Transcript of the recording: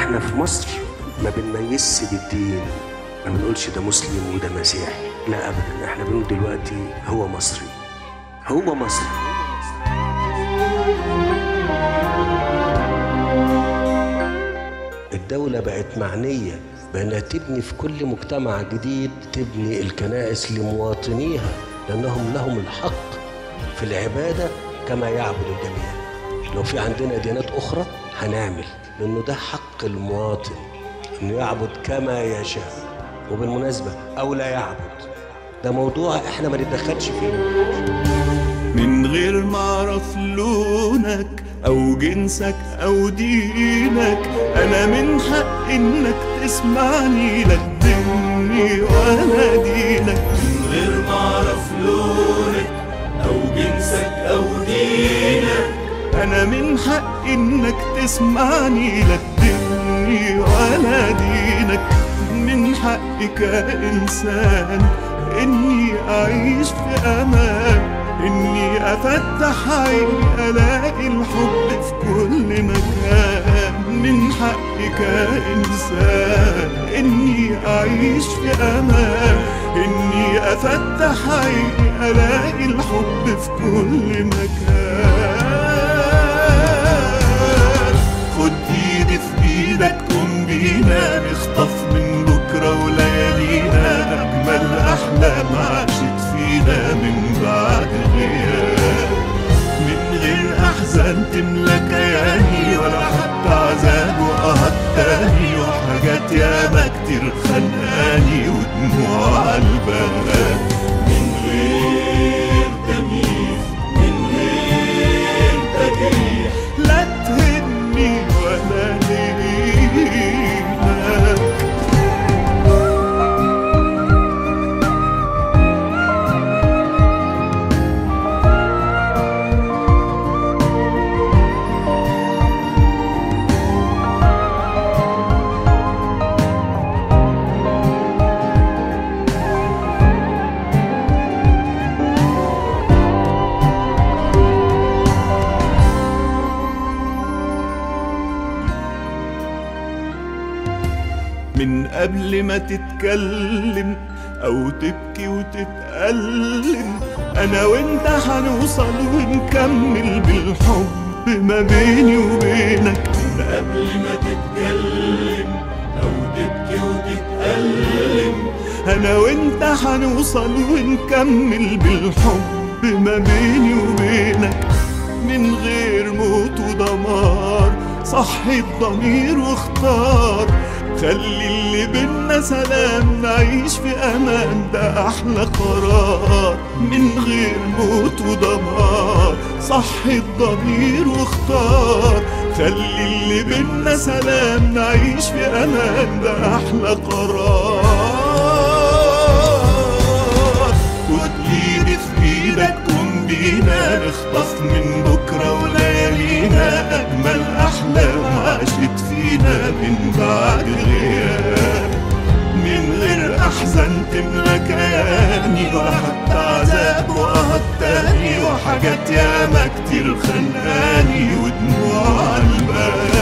احنا في مصر ما بنميزش بالدين، ما بنقولش ده مسلم وده مسيحي، لا ابدا. احنا بنقول دلوقتي هو مصري، هو مصري. الدولة بقت معنية بأنها تبني في كل مجتمع جديد، تبني الكنائس لمواطنيها لأنهم لهم الحق في العبادة كما يعبد الجميع. لو في عندنا ديانات أخرى هنعمل، لأنه ده حق المواطن إنه يعبد كما يشاء، وبالمناسبة أو لا يعبد، ده موضوع إحنا ما نتدخلش فيه. من غير ما أعرف لونك أو جنسك أو دينك، أنا من حق إنك تسمعني، لا تديني ولا دينك. من غير ما أعرف لونك أو جنسك أو دينك، أنا من حق إنك تسمعني، لا تديني ولا دينك. من حقي كإنسان إني أعيش في أمان، إني أفتح عيني ألاقي الحب في كل مكان. من حقي كإنسان إني أعيش في أمان، إني أفتح عيني ألاقي الحب في كل مكان. خد إيدي في إيدك قوم بينا نخطف من بكرة وليالينا أجمل أحلام عاشت فينا من بعد غياب. من غير أحزان تملى كياني ولا حتى عذاب وقهر تاني، وحاجات ياما كتير خانقاني ودموع عالباب. من غير تمييز، من غير تجريح، لا تهني ولا ليلك. من قبل ما تتكلم أو تبكي وتتألم، أنا وإنت هنوصل ونكمل بالحب ما بيني وبينك. من قبل ما تتكلم أو تبكي وتتألم، أنا وإنت هنوصل ونكمل بالحب ما بيني وبينك. من غير موت ودمار صحي الضمير واختار، خلي اللي بينا سلام نعيش في أمان، ده أحلى قرار. من غير موت ودمار صحي الضمير واختار، خلي اللي بينا سلام نعيش في أمان، ده أحلى قرار. خد إيدي في إيدك قوم بينا نخطف من بكرة وليالينا أجمل أحلام عاشت فينا من بعد غياب. من غير أحزان تملى كياني ولا حتى عذاب وقهر تاني، وحاجات ياما كتير خانقاني ودموع عالباب.